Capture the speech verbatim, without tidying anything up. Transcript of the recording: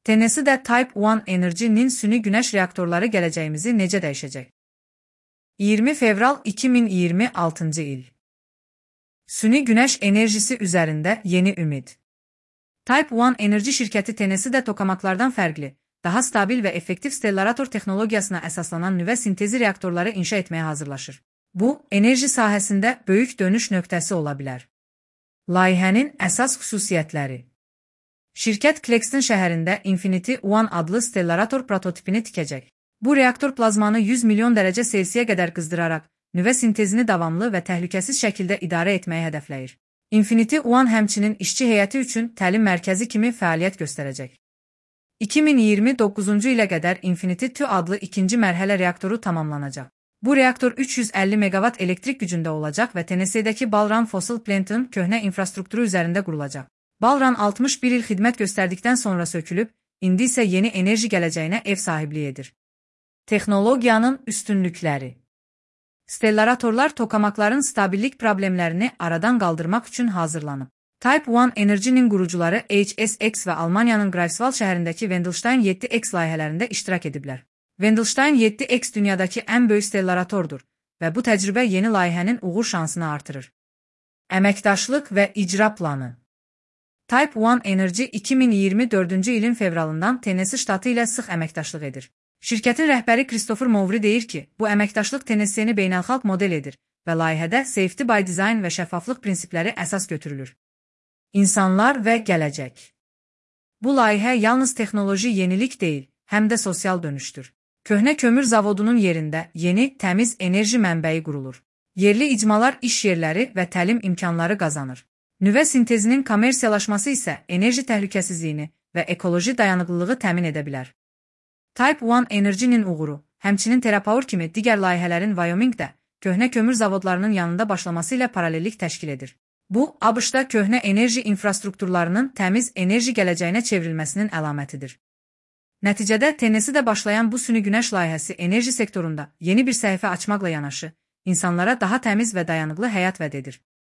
Tennessee'də Type One Energy-nin süni günəş reaktorları gələcəyimizi necə dəyişəcək? iyirmi fevral iki min iyirmi altıncı il. Süni günəş enerjisi üzərində yeni ümid. Type One Energy şirkəti Tennessee'də tokamaklardan fərqli, daha stabil və effektiv stellarator texnologiyasına əsaslanan nüvə sintezi reaktorları inşa etməyə hazırlaşır. Bu, enerji sahəsində böyük dönüş nöqtəsi ola bilər. Layihənin əsas xüsusiyyətləri. Şirkət Claxton şəhərində Infinity One adlı stellarator prototipini tikəcək. Bu reaktor plazmanı yüz milyon dərəcə Selsiyə qədər qızdıraraq, nüvə sintezini davamlı və təhlükəsiz şəkildə idarə etməyi hədəfləyir. Infinity One həmçinin işçi heyəti üçün təlim mərkəzi kimi fəaliyyət göstərəcək. iki min iyirmi doqquzuncu ilə qədər Infinity Two adlı ikinci mərhələ reaktoru tamamlanacaq. Bu reaktor üç yüz əlli meqavat elektrik gücündə olacaq və Tennessee'dəki Bull Run Fossil Plant'ın köhnə infrastrukturu üzərində qurulacaq. Bull Run altmış bir il xidmət göstərdikdən sonra sökülüb, indi isə yeni enerji gələcəyinə ev sahibliyi edir. Texnologiyanın üstünlükləri. Stellaratorlar tokamakların stabillik problemlərini aradan qaldırmaq üçün hazırlanıb. Type One Energy-nin qurucuları H S X və Almaniyanın Greifswald şəhərindəki Wendelstein yeddi X layihələrində iştirak ediblər. Wendelstein yeddi X dünyadakı ən böyük stellaratordur və bu təcrübə yeni layihənin uğur şansını artırır. Əməkdaşlıq və icra planı. Type One Energy iki min iyirmi dördüncü ilin fevralından Tennessee ştatı ilə sıx əməkdaşlıq edir. Şirkətin rəhbəri Christopher Mowry deyir ki, bu əməkdaşlıq Tennessee'ni beynəlxalq model edir və layihədə Safety by Design və şəffaflıq prinsipləri əsas götürülür. İnsanlar və gələcək. Bu layihə yalnız texnoloji yenilik deyil, həm də sosial dönüşdür. Köhnə kömür zavodunun yerində yeni, təmiz enerji mənbəyi qurulur. Yerli icmalar iş yerləri və təlim imkanları qazanır. Nüvə sintezinin kommersiyalaşması isə enerji təhlükəsizliyini və ekoloji dayanıqlılığı təmin edə bilər. Type One Energy-nin uğuru, həmçinin TerraPower kimi digər layihələrin Wyomingdə köhnə kömür zavodlarının yanında başlaması ilə paralellik təşkil edir. Bu, ABŞ-da köhnə enerji infrastrukturlarının təmiz enerji gələcəyinə çevrilməsinin əlamətidir. Nəticədə Tennessee'də başlayan bu süni günəş layihəsi enerji sektorunda yeni bir səhifə açmaqla yanaşı, insanlara daha təmiz və dayanıqlı həyat vəd edir.